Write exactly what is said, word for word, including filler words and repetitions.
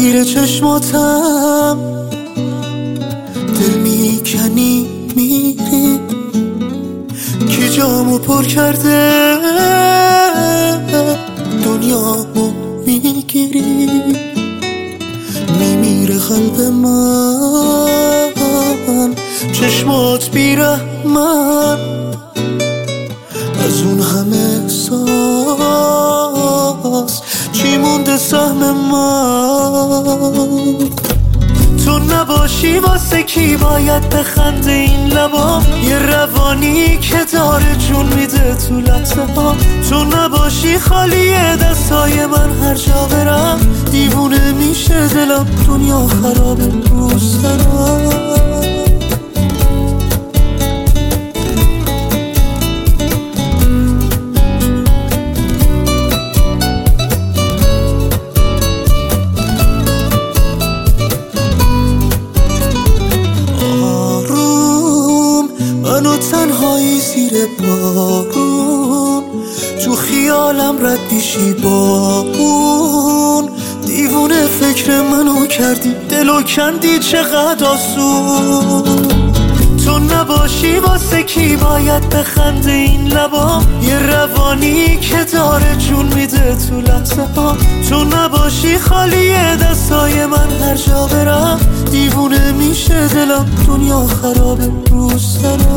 زیر چشماتم، دل میکنی میری، کی جامو پر کرده دنیامو میگیری. میمیره قلب من، چشمات بیرحمن، از اون همه احساس چی مونده سهم من؟ تو نباشی واسه کی باید بخنده این لبام؟ یه روانی که داره جون میده تو لحظه ها. تو نباشی خالیه دستای من، هر جا برم دیوونه میشه دلم، دنیا خرابه رو سرم. منو تنهایی زیر بارون، تو خیالم رد میشی با اون. دیوونه فکر منو کردی، دلو کندی چقدر آسون. تو نباشی واسه کی باید بخنده این لبام؟ یه روانی که داره جون میده تو لحظه ها. تو نباشی خالیه دستای من، هر جا برم دیوونه میشه دلم، دنیا خرابه رو سرم.